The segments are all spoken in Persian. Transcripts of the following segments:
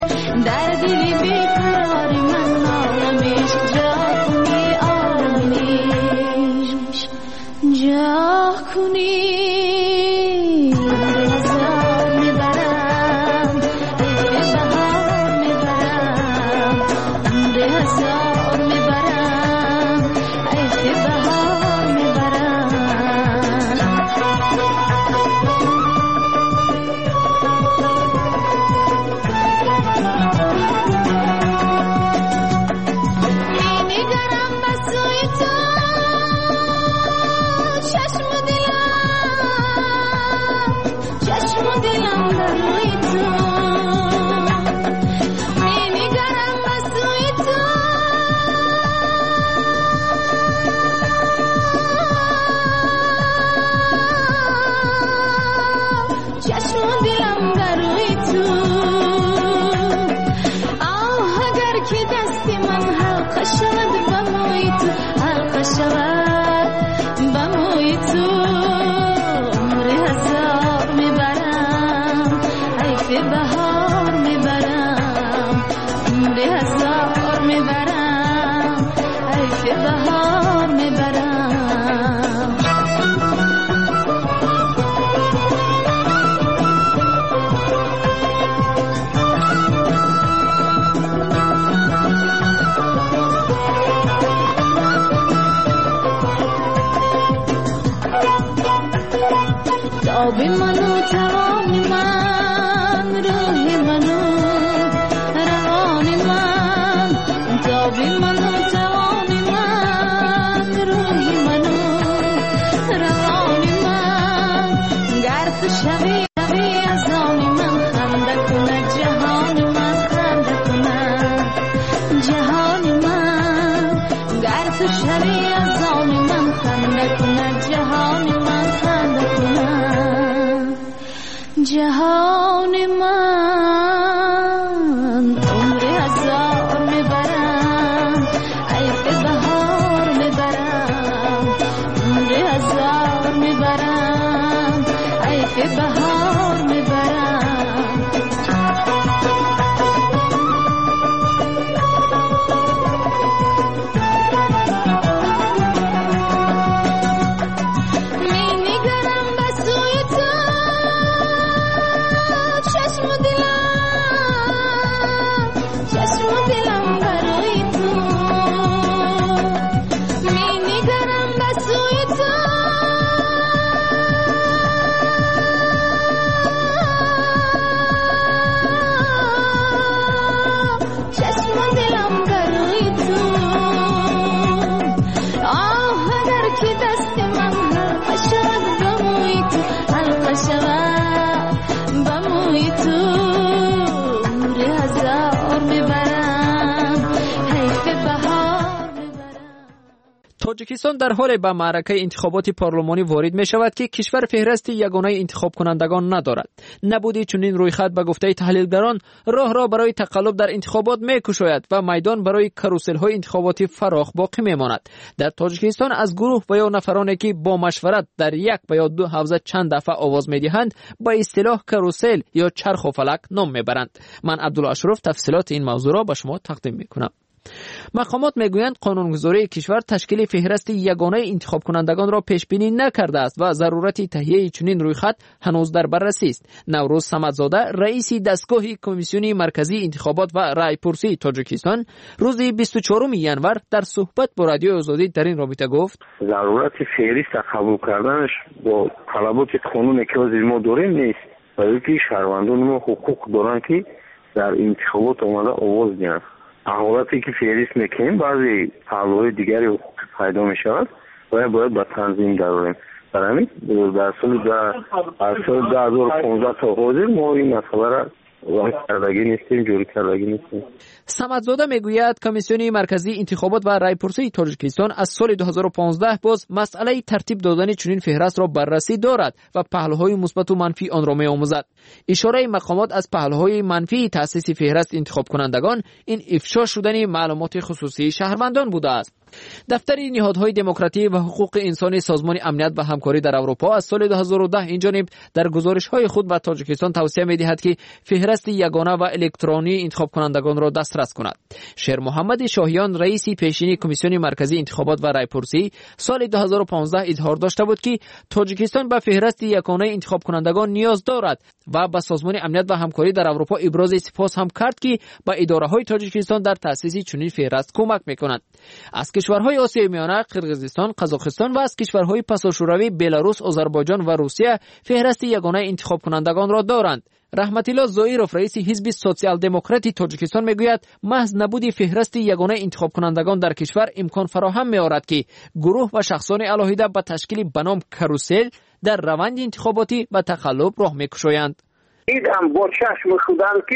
در دلی بیقرار من آرامش جا کنی، آرامش جا کنی. هزار میبرم بهار میبرم، هزار میبرم بهار میبرم. می‌نگرم به سوی تو، چشم و دلم در روی تو. می‌نگرم به سوی تو، چشم و دلم در روی تو. آه اگر که دست من حلقه شود به موی تو، حلقه شود به موی تو. عمر هزار میبرم حیف بهار میبرم، عمر هزار میبرم حیف بهار میبرم. تاب منو توان من، روح منو روان من. تاب منو توان من، روح منو روان من. گرد شوی از آن من، خنده کنه جهان من، خنده کنه جهان من. گرد شوی از آن من، خنده کنه جهان من، خنده کنه جهان من. عمر هزار میبرم حیف بهار میبرم، عمر هزار میبرم حیف بهار میبرم. می‌نگرم به سوی تو، چشم و دلم برای تو. می‌نگرم به سوی تو، چشم و دلم برای تو. آه اگر که دست من حلقه شود به موی تو، حلقه شود به موی تو. عمر هزار میبرم حیف بهار میبرم. تاجیکستان در حال به معرکه انتخابات پارلمانی وارد می شود که کشور فهرست یگانه انتخاب کنندگان ندارد. نبودی چنین رویخط به گفته تحلیلگران راه را برای تقلب در انتخابات می کشاید و میدان برای کاروسل های انتخاباتی فراخ باقی می ماند. در تاجیکستان از گروه و یا نفرانی که با مشورت در یک و یا دو حوزه چند دفعه آواز می دهند با اصطلاح کاروسل یا چرخ و فلک نام می برند. من عبدالله اشرف تفصیلات این موضوع را به شما تقدیم می کنم. مقامات میگویند قانونگذاری کشور تشکیل فهرست یگانه انتخاب کنندگان را پیش بینی نکرده است و ضرورت تهیه چنین رویخط هنوز در بررسی است. نوروز صمدزاده رئیس دستگاه کمیسیون مرکزی انتخابات و رایپرسی تاجیکستان روز 24 ژانویه در صحبت با رادیو آزادی در این رابطه گفت ضرورت فهرست قبول کردنش با طلبات قانونی که از ما داریم نیست، بلکه شهروندان ما حقوق دارند که در انتخابات آمده آواز دهند. حالتی که فهرست میکنیم بعضی پهلوهای دیگری حقوق پیدا میشود و باید با تنظیم داریم. برای در سال 2015 تا حاضر ما این مسئله را جوری کردگی نیستیم. صمدزاده میگوید کمیسیون مرکزی انتخابات و رایپرسی تاجیکستان از سال 2015 باز مسئله ترتیب دادن چنین فهرست را بررسی دارد و پهلوهای مثبت و منفی آن را میآموزد. اشاره مقامات از پهلوهای منفی تأسیس فهرست انتخاب کنندگان این افشا شدن معلومات خصوصی شهروندان بوده است. دفتر نهادهای دموکراتیک و حقوق انسانی سازمان امنیت و همکاری در اروپا از سال 2010 این جانب در گزارش‌های خود به تاجیکستان توصیه می‌دهد که فهرست فهرست یگانه و الکترونی انتخاب کنندگان را دسترس کند. شیر محمد شاهیان رئیس پیشین کمیسیون مرکزی انتخابات و رایپرسی سال 2015 اظهار داشته بود که تاجیکستان به فهرست یگانه انتخاب کنندگان نیاز دارد و به سازمان امنیت و همکاری در اروپا ابراز سپاس هم کرد که به اداره‌های تاجیکستان در تأسیس چنین فهرست کمک می‌کند. از کشورهای آسیای میانه قرقیزستان، قزاقستان و از کشورهای پساشوروی بلاروس، آذربایجان و روسیه فهرست یگانه انتخاب کنندگان را دارند. رحمت الله زویروف رئیس حزب سوسیال دموکراتی تاجیکستان میگوید محض نبود فهرست یگانه انتخاب کنندگان در کشور امکان فراهم می‌آورد که گروه و شخصان علاهیده به تشکیل بنام کاروسل در روند انتخاباتی به تقلب راه می‌گشایند. دیدم با چشم خودم که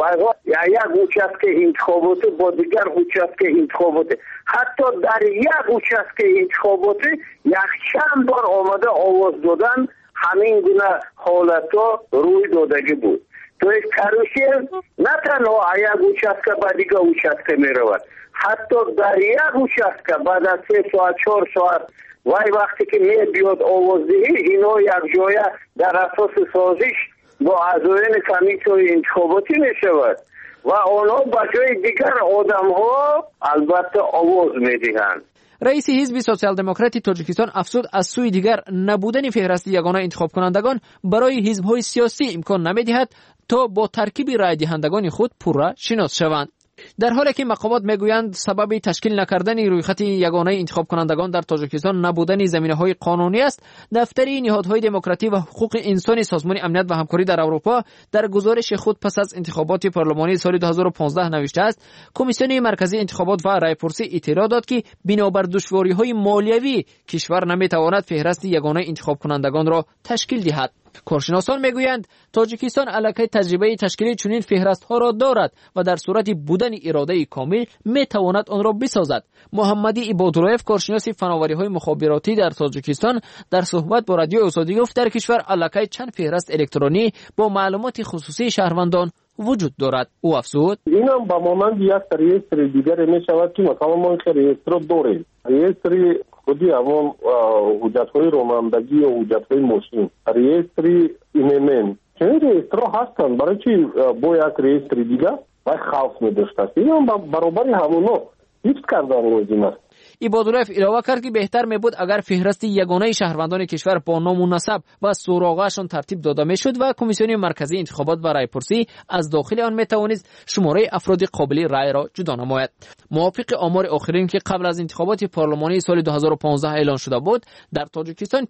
یک участке انتخاباتی با دیگر участке انتخاباتی حتی در یک участке انتخاباتی یک چند بار آمده آواز دادن همین گونه حالتا روی دادگی بود. توی کاروسل نه تنها یک участке با دیگر участке می رود، حتی در یک участке بعد از 3 ساعت 4 ساعت وای وقتی که می بیاد آوازدهی اینا یک جایه در اساس سازش با اعضایان کمیته انتخاباتی می شود و آنها با جای دیگر آدم ها البته آواز می دهند. رئیس حزب سوسیال دموکراتی تاجیکستان افزود از سوی دیگر نبودن فهرست یگانه انتخاب کنندگان برای حزب‌های سیاسی امکان نمی‌دهد تا با ترکیب رای دهندگان خود پورا شناس شوند. در حالی که مقامات میگویند سبب تشکیل نکردن رویخط یگانه انتخاب کنندگان در تاجیکستان نبودن زمینه‌های قانونی است، دفتر نهادهای دموکراتی و حقوق انسانی سازمان امنیت و همکاری در اروپا در گزارش خود پس از انتخابات پارلمانی سال 2015 نوشته است کمیسیون مرکزی انتخابات و رایپرسی اطلاع داد که بنابر دشواری‌های مالیوی کشور نمی‌تواند فهرست یگانه انتخاب کنندگان را تشکیل دهد. کارشناسان میگویند تاجیکستان علاقه تجربه تشکیل چنین فهرست ها را دارد و در صورت بودن اراده کامل میتواند آن را بسازد. محمدی عباداللهیف کارشناس فناوری های مخابراتی در تاجیکستان در صحبت با رادیو آزادی گفت در کشور علاقه چند فهرست الکترونی با معلومات خصوصی شهروندان وجود دارد. او افزود این هم با مانند یک رییستر دیگر می شود که مثلا ما رییستر داریم. رییستر خودی همون حجت‌های رانندگی و حجت‌های ماشین، رییستر ایمن، چنین رییسترها هستند برای چی با یک رییستر دیگر باید خوف می‌داشت است. این هم برابر همونا حفظ کردن لازم است. عباداللهیف علاوه کرد که بهتر میبود اگر فهرست یگانه شهروندان کشور با نام و نسب و سوراغشان ترتیب داده میشد و کمیسیون مرکزی انتخابات و رایپرسی از داخل آن میتوانست شماره افراد قابل رای را جدا نماید. موافق آمار آخرین که قبل از انتخابات پارلمانی سال 2015 اعلان شده بود، در تاجیکستان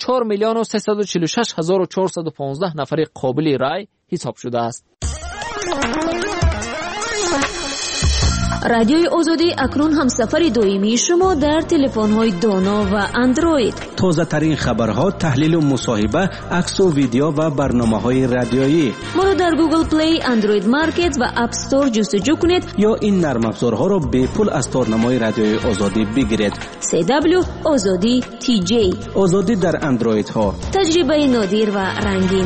4,346,415 نفر قابل رای حساب شده است. رادیوی آزادی اکنون هم سفر دائمی شما در تلفن‌های دانا و اندروید. تازه ترین خبرها، تحلیل و مصاحبه، عکس و ویدیو و برنامه‌های رادیویی. ما را در گوگل پلی، اندروید مارکت و اپ استور جستجو کنید یا این نرم افزارها را به پول از تارنمای رادیوی آزادی بگیرید. CW آزادی TJ. آزادی در اندروید ها. تجربه نادر و رنگین.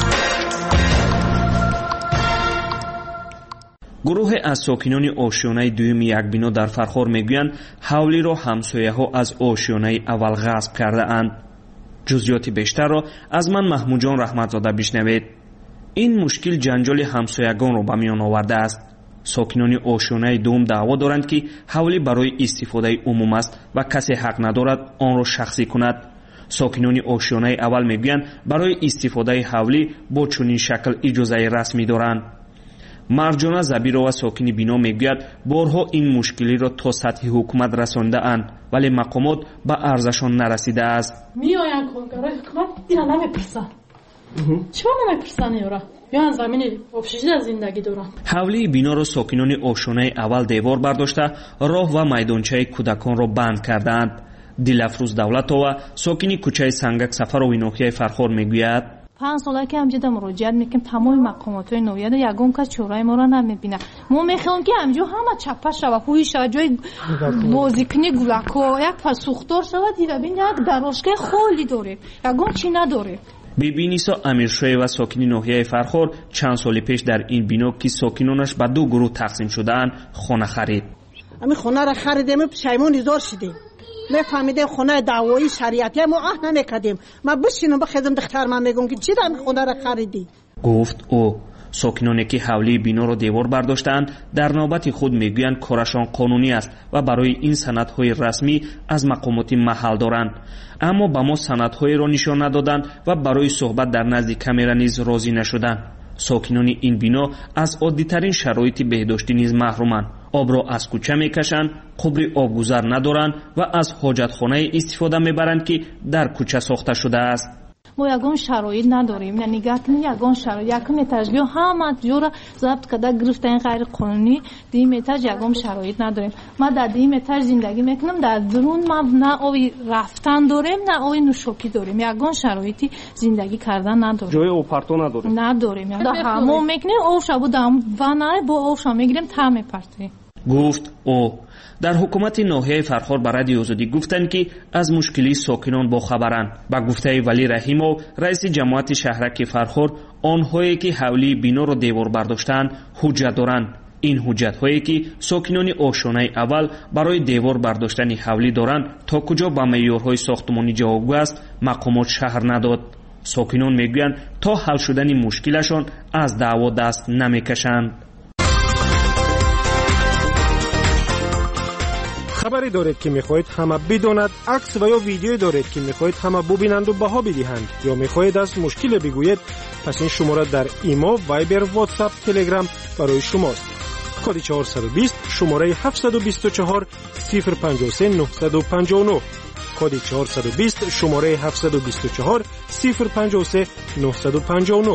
گروه از ساکنان آشیانه دوم یک بنا در فرخار میگویند حولی را همسایه‌ها از آشیانه اول غصب کرده اند. جزئیات بیشتر را از من محمود جان رحمتزاده بشنوید. این مشکل جنجال همسایگان را به میان آورده است. ساکنان آشیانه دوم دعوا دارند که حولی برای استفاده عموم است و کسی حق ندارد آن را شخصی کند. ساکنان آشیانه اول میگویند برای استفاده حولی با چنین شکل اجازه رسمی دارند. مرجانه زبیرова ساکن بنا میگوید بارها این مشکلی را تا سطح حکومت رسانده اند ولی مقامات به ارزشان نرسیده است. میآیند کارگرای حکومت اینا نمیپرسن. چرا نمیپرسن یورا؟ یا زمین آبشیشیده زندگی دارن. حولی بنا را ساکنان آشیانه اول دیوار برداشته راه و میدانچه کودکان را بند کردند. دلافروز دولتова ساکن کوچه سنگک سفرov ناحیه فرخار میگوید 5 ساله که همجا مراجعت میکنیم تمام مقامات‌های نویده یگان کس چورای ما را نمیبینه. ما میخوایم که همجا همه چپه شوه خویی شوه جای بازیکنی گلکو یک پس سوختار شوه دیده بین یک دراشگاه خالی داره یگان چی نداره. بیبی نیسا امیرشوی و ساکنی ناحیه فرخار چند سال پیش در این بنا که ساکنانش به 2 گروه تقسیم شده‌اند خانه خرید. همین خانه را خریدیم پشیمون هزار شدیم. میفهمیدیم خونه دعوایی شریعتی ما نمیکردیم. ما بشینم بخیدم دختر من میگم که چی دارم خونه را خریدی. گفت او ساکنانی که حولی بینا را دیوار برداشتند در نوبت خود میگویند کارشان قانونی است و برای این سندهای رسمی از مقامات محل دارند، اما به ما سندهای را نشان ندادند و برای صحبت در نزد کامرا نیز راضی نشدند. ساکنان این بینا از عادی‌ترین شرایط بهداشتی نیز محرومند. آب را از کوچه میکشند، قبر آبگذر ندارند و از حاجتخانه استفاده میبرند که در کوچه ساخته شده است. ما ягон шароит надорем, яъне нигоҳ кунед ягон шароит, якум этажбиё ҳама ҷора забт карда гирифтаин ғайриқонунӣ, дим этаж ягон шароит надорем. ма дар дим этаж зиндагӣ мекунам, дар дурун ма на оби рафтан дорем, на оби нӯшокӣ дорем, ягон шароити зиндагӣ кардан надорем. ҷои обпарто надорем. Надорем. ҳамон мекунем, об шабу дар ваннаи бо об шам мегирем, та мепартоем. گفت او. در حکومت ناحیه فرخار به رادیو آزادی گفتند که از مشکلی ساکنان با خبرند. با گفته ولی رحیمov رئیس جماعت شهرک فرخار، آنهایی که حولی بینا را دیوار برداشتند حجت دارند. این حجت هایی که ساکنان آشیانه اول برای دیوار برداشتن حولی دارند تا کجا به معیارهای ساختمانی جوابگو است مقامات شهر نداد. ساکنان میگویند تا حل شدن مشکلشان از دعوا دست نمیکشند. خبری دارید که میخواهید همه بداند، عکس و یا ویدیویی دارید که میخواهید همه ببینند و بها بدهند، یا میخواهید از مشکل بگویید، پس این شماره در ایما، وایبر، واتساپ، تلگرام برای شماست. کد 420 شماره 724 053 959. کد 420 شماره 724 053 959.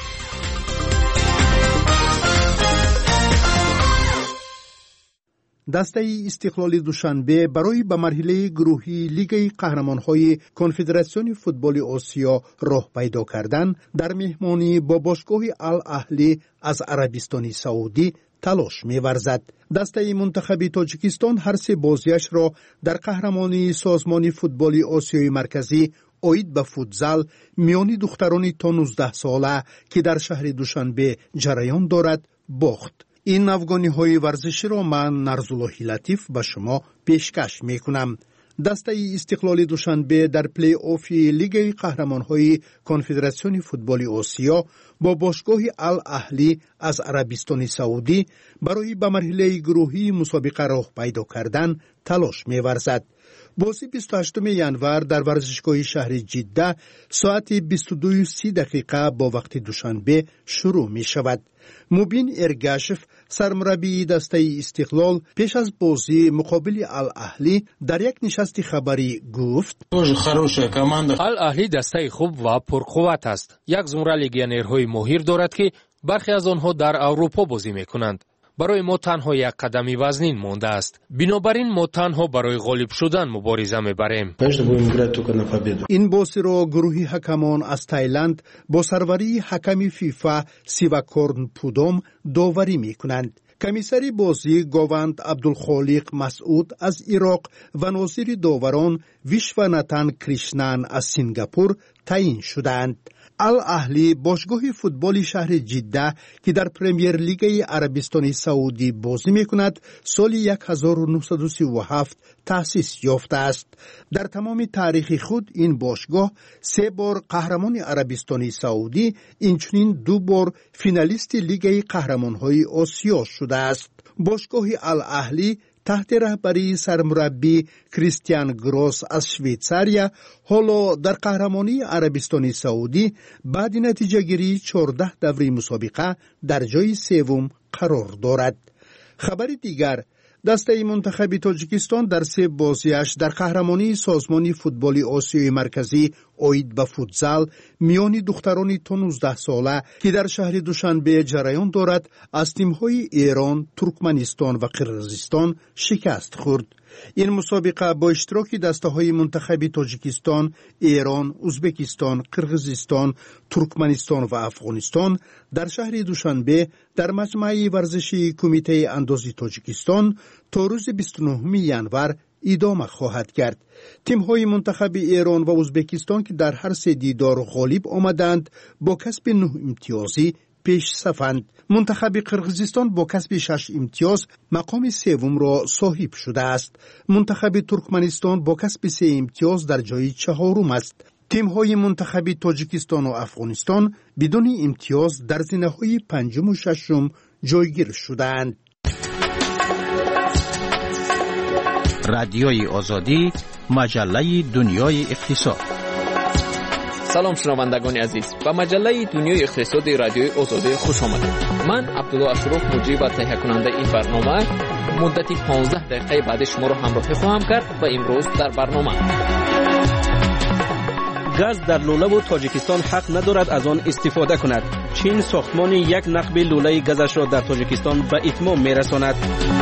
دسته استقلال دوشنبه برای به مرحله گروهی لیگ قهرمان‌های کنفدراسیون فوتبال آسیا راه پیدا کردن در مهمانی با باشگاه الاهلی از عربستان سعودی تلاش می‌ورزد. دسته منتخب تاجیکستان هر سه بازیش را در قهرمانی سازمان فوتبال آسیای مرکزی اوید به فوتزال میان دختران تا 19 ساله که در شهر دوشنبه جریان دارد باخت. این افغانی ورزشی را من نرزالله لطیف به شما پیشکش می کنم. دسته استقلال دوشنبه در پلی آف لیگ قهرمان‌های کنفدراسیون فوتبال آسیا با باشگاه الاهلی از عربستان سعودی برای به مرحله گروهی مسابقه راه پیدا کردن تلاش می‌ورزد. بازی 28 ژانویه در ورزشگاه شهر جده ساعت 22:30 با وقت دوشنبه شروع می شود. مبین ارگاشف سرمربی دسته استقلال پیش از بازی مقابل الاهلی در یک نشست خبری گفت الاهلی دسته خوب و پرقوت است. یک زمره لیگیونرهای ماهر دارد که برخی از آنها در اروپا بازی میکنند. برای ما تنها یک قدمی وزنین مانده است. بنابراین ما تنها برای غالب شدن مبارزه میبریم. این بازی را گروهی حکمان از تایلند با سروری حکم فیفا سیواکورن پودوم داوری میکنند. کمیسری بازی گووند عبدالخالق مسعود از عراق و ناظر داوران ویشواناتان کریشنان از سنگاپور تعیین شدند. الاهلی باشگاه فوتبال شهر جده که در پرمیر لیگ عربستان سعودی بازی میکند سال 1937 تأسیس یافته است. در تمام تاریخ خود این باشگاه 3 بار قهرمان عربستان سعودی، اینچنین 2 بار فینالیست لیگ قهرمان‌های آسیا شده است. باشگاه الاهلی تحت رهبری سرمربی کریستیان گروس از شویتزاریا حالا در قهرمانی عربستان سعودی بعد نتیجه گیری 14 دوره مسابقه در جای سوم قرار دارد. خبر دیگر، دسته منتخب تاجیکستان در 3 بازیش در قهرمانی سازمان فوتبال آسیای مرکزی اوید به فوتزال میان دختران تا 19 ساله که در شهر دوشنبه جریان دارد از تیم‌های ایران، ترکمنستان و قرقیزستان شکست خورد. این مسابقه با اشتراک دسته‌های منتخب تاجیکستان، ایران، ازبکستان، قرقیزستان، ترکمنستان و افغانستان در شهر دوشنبه در مجمع ورزشی کمیته اندازی تاجیکستان تا روز 29 ژانویه ادامه خواهد کرد. تیم‌های منتخب ایران و ازبکستان که در هر 3 دیدار غالب آمدند با کسب 9 امتیازی پیش صفند. منتخب قرقیزستان با کسب 6 امتیاز مقام سوم را صاحب شده است. منتخب ترکمنستان با کسب 3 امتیاز در جای 4م است. تیم‌های منتخبی تاجیکستان و افغانستان بدون امتیاز در زینه‌های پنجم و ششم جایگیر شدند. رادیوی آزادی، مجله دنیای اقتصاد. سلام شنوندگان عزیز، به مجله دنیای اقتصادی رادیوی آزادی خوش آمدید. من عبدالله اشرف مجری و تهیه کننده این برنامه مدتی 15 دقیقه بعد شما را همراهی خواهم کرد و امروز در برنامه: گاز در لوله و تاجیکستان حق ندارد از آن استفاده کند. چین ساختمان یک نقب لوله گازش را در تاجیکستان به اتمام میرساند.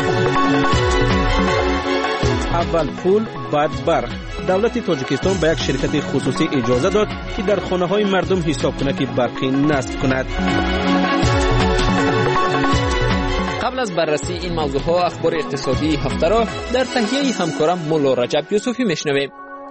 اول پول بعد برق. دولت تاجیکستان به یک شرکت خصوصی اجازه داد که در خانه های مردم حساب کنک برقی نصب کند. قبل از بررسی این موضوع ها اخبار اقتصادی هفته را در تهیه همکارم مولا رجب یوسفی میشنویم.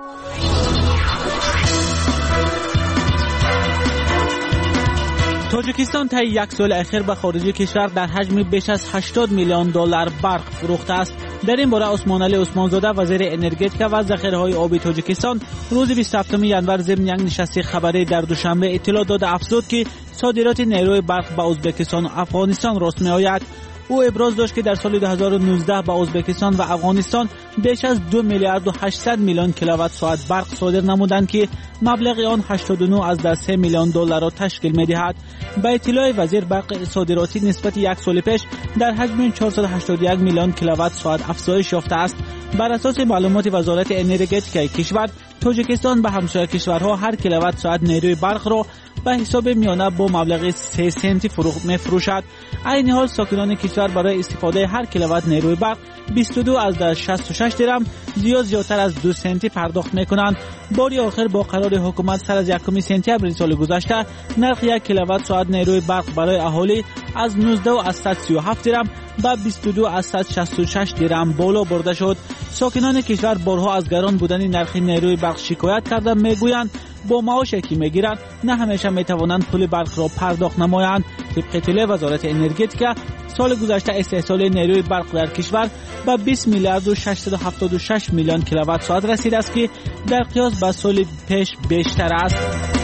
تاجیکستان طی یک سال اخیر به خارج کشور در حجم بیش از 80 میلیون دلار برق فروخته است. در این باره عثمان علی عثمانزاده وزیر انرژتیک و ذخیره‌های آبی تاجیکستان روز 27 ژانویه ضمن یک نشست خبری در دوشنبه اطلاع داد افزود که صادرات نیروی برق به ازبکستان و افغانستان راست می‌آید. او ابراز داشت که در سال 2019 به ازبکستان و افغانستان بیش از 2 میلیارد و 800 میلیون کیلووات ساعت برق صادر نمودند که مبلغ آن 89 از 3 میلیون دلار را تشکیل می‌دهد. به اطلاع وزیر برق صادراتی نسبت یک سال پیش در حجم 481 میلیون کیلووات ساعت افزایش یافته است. بر اساس معلومات وزارت انرژتیک کشور، تاجیکستان به همسایه کشورها هر کیلووات ساعت نیروی برق را به حساب میانه با مبلغ 3 سنتی می‌فروشد. این حال ساکنان کشور برای استفاده هر کیلووات نیروی برق 22 از 66 درم زیادتر از 2 سنتی پرداخت می‌کنند. باری آخر با قرار حکومت سر از 1 سپتامبر سال گذشته نرخ 1 کیلووات ساعت نیروی برق برای اهالی از 19 از 137 درم به 22 از 166 درم بالا برده شد. ساکنان کشور بارها از گران بودن نرخ نیروی برق شکایت کرده میگویند با معاشی که میگیرند نه همیشه میتوانند پول برق را پرداخت نمایند. طبق اطلاع وزارت انرژتیک سال گذشته استحصال نیروی برق در کشور به 20 میلیارد و 676 میلیون کیلووات ساعت رسیده است که در قیاس با سال پیش بیشتر است.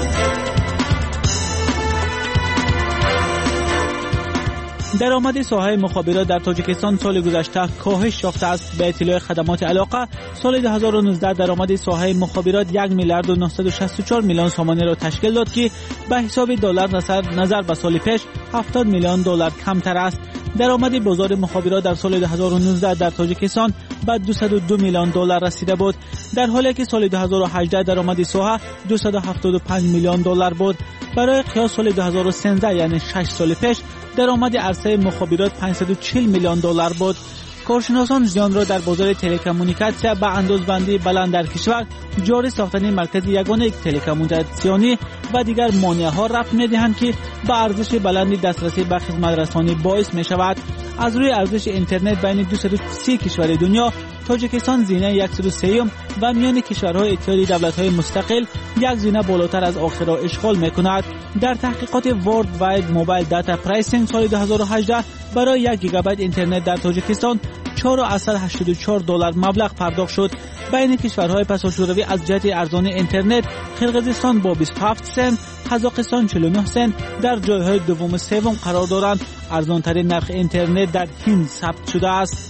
درآمد ساحه مخابرات در تاجیکستان سال گذشته کاهش یافته است. به اطلاع خدمات علاقه سال 2019 درآمد ساحه مخابرات 1 میلیارد و 964 میلیون سومانی را تشکیل داد که به حساب دلار نظر به سال پیش 70 میلیون دلار کمتر است. درآمد بازار مخابرات در سال 2019 در تاجیکستان به 202 میلیون دلار رسیده بود، در حالی که سال 2018 درآمد ساحه 275 میلیون دلار بود. برای قیاس سال 2013 یعنی 6 سال پیش درآمد عرصه مخابرات 540 میلیون دلار بود. کارشناسان زیان را در بازار تلکمونیکاسیون به اندازه‌بندی بلند در کشور، جاری ساختن مرکز یگانه تلکمونیکاسیونی و دیگر مانع‌ها رفع می‌دهند که به ارزش بلندی دسترسی به خدمات رسانی باعث می‌شود. از روی ارزش اینترنت بین 230 کشور دنیا، تاجیکستان زینه 103 و میان کشورهای اتحادیه دولت‌های مستقل یک زینه بالاتر از آخر را اشغال می‌کند. در تحقیقات ورلد واید موبایل دیتا پرایسینگ سال 2018 برای 1 گیگابایت اینترنت در تاجیکستان 484 دلار مبلغ پرداخت شد. بین کشورهای پس‌الشوروی از جهت ارزان اینترنت قرقیزستان با 27 سنت، قزاقستان 49 سنت در جایهای دوم و سوم قرار دارند. ارزان‌ترین نرخ اینترنت در هند ثبت شده است.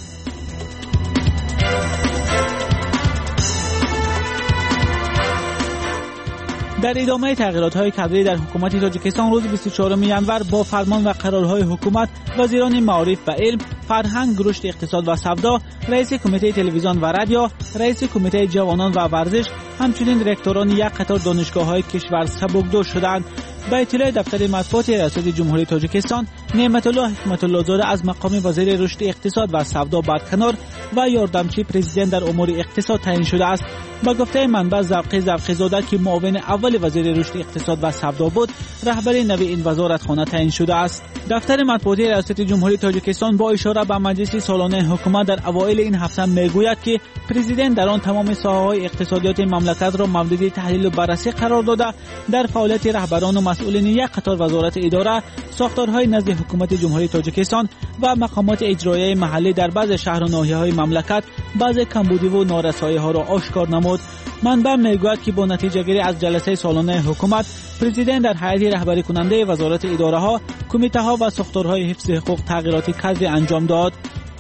در ادامه تغییرات‌های کادری در حکومت تاجیکستان روز 24 ژانویه با فرمان و قرارهای حکومت، وزیران معارف و علم، فرهنگ، رشد اقتصاد و سودا، رئیس کمیته تلویزیون و رادیو، رئیس کمیته جوانان و ورزش، همچنین رکتوران یک قطار دانشگاه‌های کشور سبکدوش شدند. به اطلاع دفتر مطبوعات ریاست جمهوری تاجیکستان، نعمت الله حکمت الله زاده از مقام وزیر رشد اقتصاد و سودا برکنار و یاردمچی پرزیدنت در امور اقتصاد تعیین شده است. با گفته منبع ذوقی زاده که معاون اول وزیر رشد اقتصاد و سودا بود، رهبری نوی این وزارتخانه تعیین شده است. دفتر مطبوعات ریاست جمهوری تاجیکستان با اشاره به مجلس سالانه حکومت در اوایل این هفته میگوید که پرزیدنت در آن تمام ساحه‌های اقتصادیات مملکت را مورد تحلیل و بررسی قرار داده، در فعالیت رهبران و مسئولین یک قطار وزارت اداره، ساختارهای نزد حکومت جمهوری تاجیکستان و مقامات اجرایی محلی در بعض شهر و ناحیه‌های مملکت بعض کمبودی و نارسایی‌ها را آشکار نمود. نمود. منبع میگوید که با نتیجه گیری از جلسه سالانه حکومت، پرزیدنت در هیئت رهبری کننده وزارت اداره ها، کمیته ها و ساختارهای حفظ حقوق تغییراتی کادری انجام داد.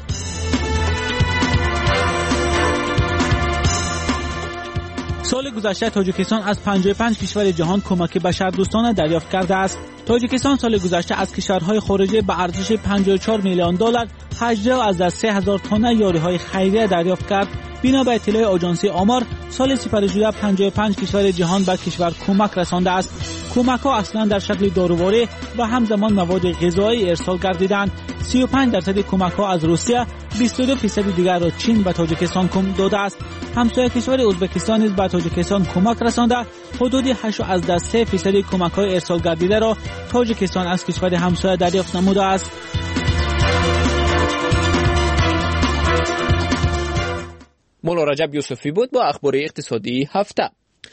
سال گذشته تاجیکستان از 55 کشور جهان کمک بشردوستانه دریافت کرده است. تاجیکستان سال گذشته از کشورهای خارجی به ارزش 54 میلیون دلار 18,000 تن یاریهای خیریه دریافت کرد. بنا به اطلاع آژانسی آمار، سال سپری 55 کشور جهان به کشور کمک رسانده است. کمک ها اصلا در شکل داروواری و همزمان مواد غذایی ارسال گردیدند. 35% کمک ها از روسیه، 22% دیگر را چین به تاجیکستان داده است. همسایه کشور ازبکستان نیز به تاجیکستان کمک رسانده. حدود 8.3% کمک های ارسال گردیده را تاجیکستان از کشور همسایه دریافت نموده است. مولا رجب یوسفی بود با اخبار اقتصادی هفته.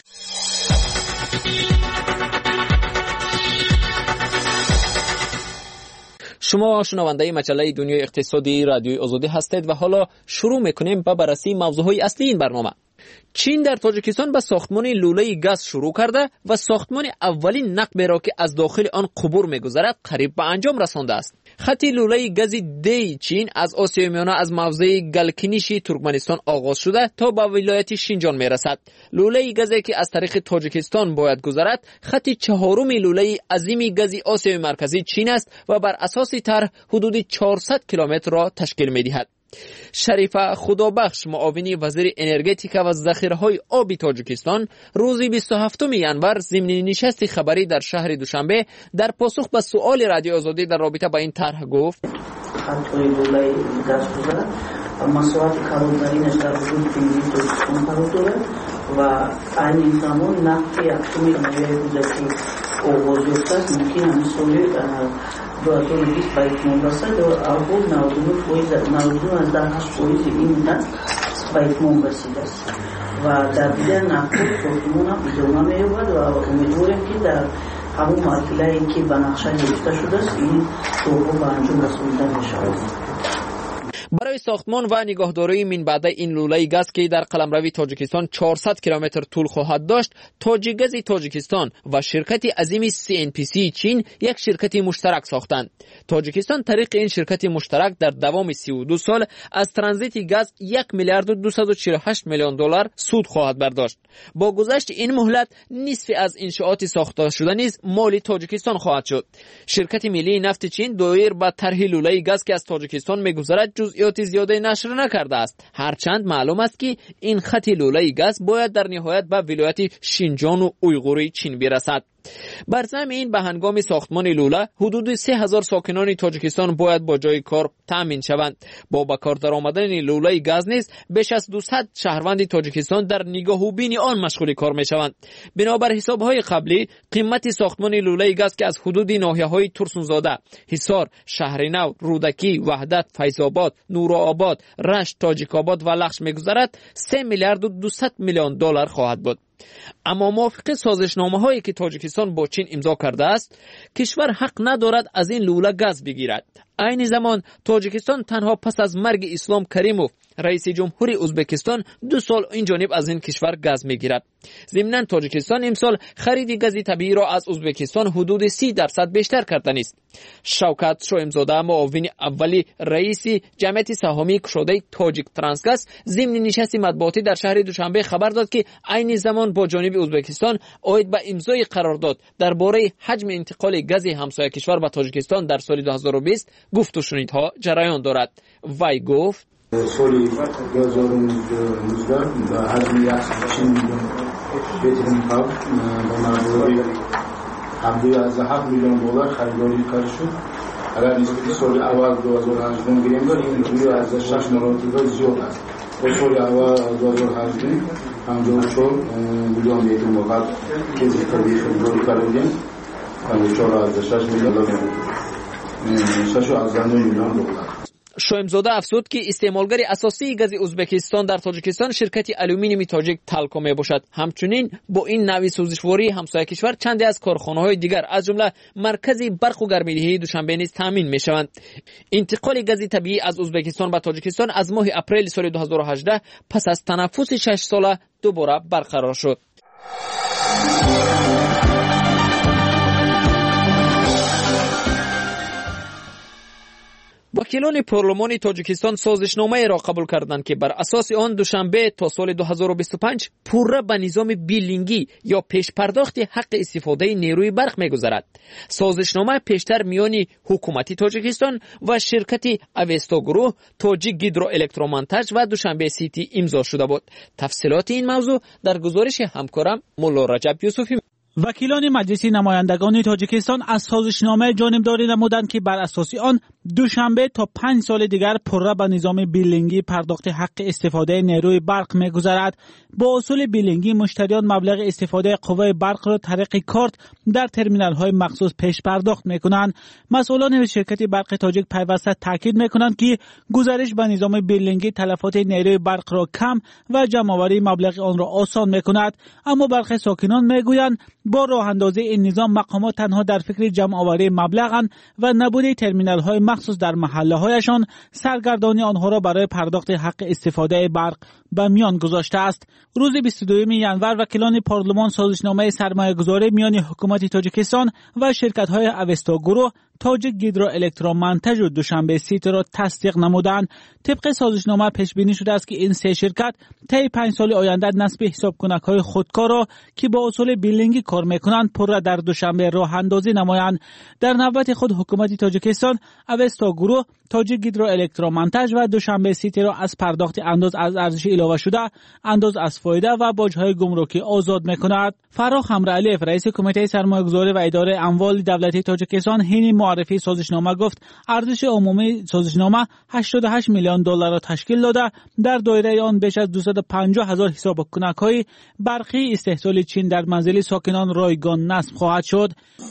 شما شنونده مجله دنیای اقتصادی رادیوی آزادی هستید و حالا شروع میکنیم با بررسی موضوعهای اصلی این برنامه. چین در تاجیکستان به ساختمان لوله گاز شروع کرده و ساختمان اولین نقبی را که از داخل آن عبور می‌گذرد قریب به انجام رسانده است. خط لوله گاز دی چین از آسیای میانه از موضع گلکنیشی ترکمنستان آغاز شده تا به ولایت شینجان میرسد. لوله گازی که از طریق تاجیکستان باید گذرد خط چهارم لوله عظیم گاز آسیای مرکزی چین است و بر اساس طرح حدود 400 کیلومتر را تشکیل می‌دهد. شریفه خدابخش معاون وزیر انرژتیک و ذخیره‌های آبی تاجیکستان روز 27 ینور ضمن نشست خبری در شهر دوشنبه در پاسخ به سؤال رادیو آزادی در رابطه با این طرح گفت: خط لوله گاز گذرد مساحت کاربرداریش در حدود 50 تن قرار دارد و این زمان نفت اتمی نویدی آغاز یافته است. ممکن همین سالی 2020 به اتمام رسد و اول 99.98% این نفت به اتمام رسیده است و در دیگر نفت ساختمان هم ادامه می‌یابد و امیدواریم که در همون مرحله‌ای که به نقشه گرفته شده است این کارها به انجام رسانیده می‌شود. برای ساختمان و نگهداری من بعد این لوله گاز که در قلمرو تاجیکستان 400 کیلومتر طول خواهد داشت، تاجیکگاز تاجیکستان و شرکت عظیم CNPC چین یک شرکت مشترک ساختند. تاجیکستان طریق این شرکت مشترک در دوام 32 سال از ترانزیت گاز 1 میلیارد و 248 میلیون دلار سود خواهد برداشت. با گذشت این مهلت نصف از انشاءات ساخته شده نیز مال تاجیکستان خواهد شد. شرکت ملی نفت چین دایر به طرح لوله گاز که از تاجیکستان می‌گذرد جزئیات زیاده نشر نکرده است، هرچند معلوم است که این خط لوله گاز باید در نهایت به ولایت شینجان و اویغوری چین برسد. بر ضمن این به هنگام ساختمان لوله حدود 3000 ساکنان تاجیکستان باید با جای کار تامین شوند. با به کار درآمدن لوله گاز نیز بیش از 200 شهروند تاجیکستان در نگاه و بین آن مشغول کار میشوند. بنابر حسابهای قبلی قیمت ساختمان لوله گاز که از حدود ناحیه‌های ترسونزاده، حصار، شهرنو، رودکی، وحدت، فیض‌آباد، نورآباد، رشت، تاجیک‌آباد و لخش می‌گذرد 3 میلیارد و 200 میلیون دلار خواهد بود. اما موافق سازشنامه‌هایی که تاجیکستان با چین امضا کرده است، کشور حق ندارد از این لوله گاز بگیرد. این زمان تاجیکستان تنها پس از مرگ اسلام کریموف رئیس جمهوری ازبکستان 2 سال این جانب از این کشور گاز میگیرد. ضمناً تاجیکستان امسال خرید گاز طبیعی را از ازبکستان حدود 30% بیشتر کرده است. شوکت شویمزاده معاون اولی رئیس جمعیت سهامی کشاده تاجیک ترانسگاز ضمن نشست مطبوعاتی در شهر دوشنبه خبر داد که این زمان با جانب ازبکستان اوید به امضای قرارداد درباره حجم انتقال گاز همسایه کشور به تاجیکستان در سال 2020 گفت و شنیدها جریان دارد. وی گفت: سالی 2019 به حجم 1 میلیون بترین خام با مبلغ 7 میلیون دلار خریداری کار شد. اگر نسبت سال اول 2018 بگیریم این روی از 6 مراتب زیاد است. با سال اول 2018 54 میلیون بترین واقعا که طبیعی خریداری کردیم 54 از 6 میلیون دلار 6 از 9 میلیون دلار. شویمزاده افزود که استعمالگر اساسی گاز ازبکستان در تاجیکستان شرکت آلومینیوم تاجیک تالکو میباشد. همچنین با این نوع سوزشواری همسایه کشور چندی از کارخانه‌های دیگر از جمله مرکز برق و گرمایدهی دوشنبه نیز تامین میشوند. انتقال گاز طبیعی از ازبکستان به تاجیکستان از ماه اپریل سال 2018 پس از تنفس 6 ساله دوباره برقرار شد. وکیلان پارلمان تاجیکستان سازشنامه را قبول کردند که بر اساس آن دوشنبه تا سال 2025 پوره به نظام بیلینگی یا پیش پرداخت حق استفاده نیروی برق می‌گذرد. سازشنامه پیشتر میان حکومت تاجیکستان و شرکت اوستا گروه تاجیک گیدرو الکترومونتاژ و دوشنبه سیتی امضا شده بود. تفصیلات این موضوع در گزارش همکارم مولا رجب یوسفی. وکیلان مجلس نمایندگان تاجیکستان از سازشنامه جانبداری نمودند که بر اساس آن دوشنبه تا 5 سال دیگر پره به نظام بیلینگی پرداخت حق استفاده نیروی برق می‌گذرد. با اصول بیلینگی مشتریان مبلغ استفاده قوه برق را طریق کارت در ترمینال‌های مخصوص پیش پرداخت می‌کنند. مسئولان شرکت برق تاجیک پیوسته تاکید می‌کنند که گزارش به نظام بیلینگی تلفات نیروی برق را کم و جمع‌آوری مبلغ آن را آسان می‌کند. اما برخی ساکنان می‌گویند با راه اندازی این نظام مقامات تنها در فکر جمع آوری مبلغند و نبود ترمینال‌های مخصوص در محله‌هایشان سرگردانی آنها را برای پرداخت حق استفاده برق به میان گذاشته است. روز 22 ژانویه وکیلان پارلمان سازشنامه سرمایه‌گذاری میان حکومت تاجیکستان و شرکت‌های اوستا گروه تاجیک گیدرو الکترومونتاژ و دوشنبه سیتی را تصدیق نمودند. طبق سازشنامه پیش بینی شده است که این سه شرکت طی 5 سال آینده نصب حسابکنک‌های خودکار را که با اصول بیلینگی کار می‌کنند پر در دوشنبه راه اندازی نمایند. در نوبت خود حکومت تاجیکستان اوستا گروه تاجیک گیدرو الکترومونتاژ و دوشنبه سیتی را از پرداخت انداز از ارزش علاوه شده، انداز از فایده و باج‌های گمرکی آزاد می‌کند. فراخ امرعلیف رئیس کمیته سرمایه‌گذاری و اداره اموال دولتی تاجیکستان حین معرفی سازشنامه گفت ارزش عمومی سازشنامه 88 میلیون دلار را تشکیل داده. در دایره آن بیش از 250,000 حسابکنک‌های برقی استحصال چین در منزل ساکنان رایگان نصب خواهد شد.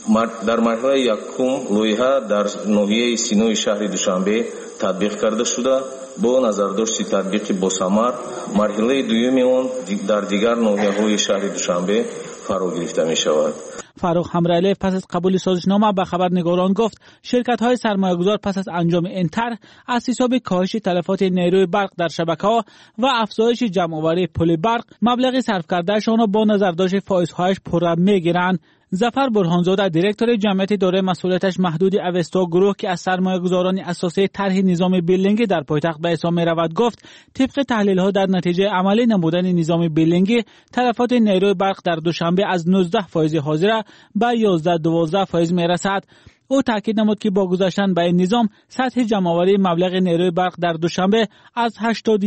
در مرحله یکم لویحه در ناحیه سینوی شهر دوشنبه تطبیق کرده شده. با نظرداشت تطبیق با ثمر مرحله دوم آن در دیگر ناحیه‌های شهر دوشنبه فرا گرفته می شود. فاروق همرعلیف پس از قبول سازشنامه به خبرنگاران گفت شرکت‌های سرمایه‌گذار پس از انجام این طرح از حساب کاهش تلفات نیروی برق در شبکه‌ها و افزایش جمع‌آوری پول برق مبلغ صرف کردهشان را با نظرداشت فایزهایش پره می‌گیرند. ظفر برهانزاده دیرکتور جمعیت دارای مسئولیتش محدود اوستا گروه که از سرمایه‌گذاران اساسی طرح نظام بیلینگی در پایتخت به حساب می‌رود گفت طبق تحلیل‌ها در نتیجه عملی نمودن نظام بیلینگی تلفات نیروی برق در دوشنبه از 19% حاضره به 11-12% می‌رسد. او تاکید نمود که با گذاشتن به این نظام سطح جمع‌آوری مبلغ نیروی برق در دوشنبه از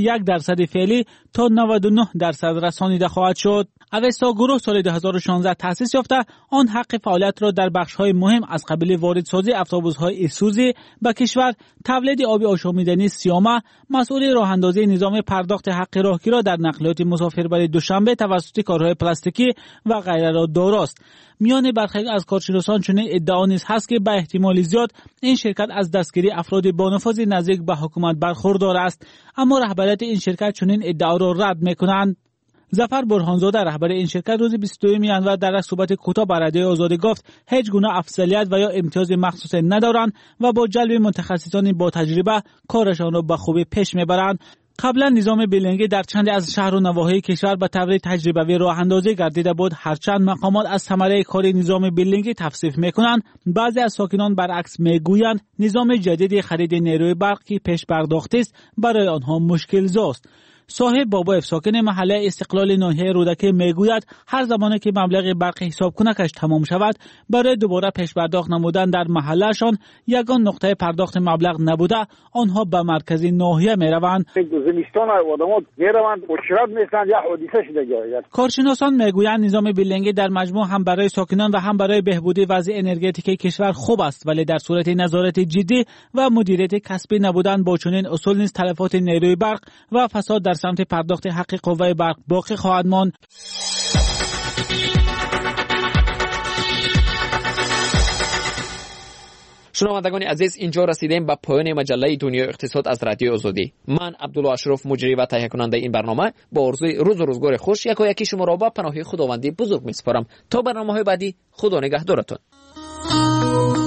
81% فعلی تا 99% رسانیده خواهد شد. اوستا گروه سال 2016 تأسیس یافته آن حق فعالیت را در بخش‌های مهم از قبیل واردسازی اتوبوس‌های ایسوزی به کشور، تولید آب آشامیدنی سیامه، مسئول راه‌اندازی نظام پرداخت حق راهگیری در نقلیات مسافربری دوشنبه توسط کارهای پلاستیکی و غیره را داراست. میان برخی از کارشناسان چنین ادعا نیز هست که به احتمال زیاد این شرکت از دستگیری افراد بانفوذ نزدیک به حکومت برخوردار است، اما رهبریت این شرکت چنین ادعا را رد می‌کنند. ظفر برهانزاده رهبر این شرکت روز 22 ژانویه در صحبت کوتاه با رادیو آزادی گفت هیچ گونه افضلیت و یا امتیاز مخصوص ندارند و با جلب متخصصان با تجربه کارشان را به خوبی پیش میبرند. قبلا نظام بیلینگی در چند از شهر و نواحی کشور به طور تجربوی راه اندازی گردیده بود. هرچند مقامات از ثمره کار نظام بیلینگی تفسیر میکنند، بعضی از ساکنان برعکس میگویند نظام جدید خرید نیروی برق که پیش پرداخته است برای آنها مشکل زاست. صاحب بابایف ساکن محله استقلال ناحیه رودکی میگوید هر زمانی که مبلغ برق حساب کنکش تمام شود برای دوباره پیش پرداخت نمودن در محلهشان یگان نقطه پرداخت مبلغ نبوده آنها به مرکز ناحیه میروند. زمستان آدم‌ها میروند مشکلات میشن یا حادثه شده جایی. کارشناسان میگویند نظام بیلینگی در مجموع هم برای ساکنان و هم برای بهبودی وضع انرژتیکی کشور خوب است، ولی در صورت نظارت جدی و مدیریت کسبی نبودن با چنین اصول نیز تلفات نیروی برق و فساد در سمت پرداخت حق قوه برق باقی خواهد ماند. شنوندگان عزیز، اینجا رسیدیم به پایان مجله دنیا اقتصاد از رادیو آزادی. من عبدالله اشرف مجری و تهیه کننده این برنامه با آرزوی روز و روزگار خوش یکی شما را به پناه خداوندی بزرگ میسپارم. تا برنامه‌های بعدی، خدا نگهدارتون.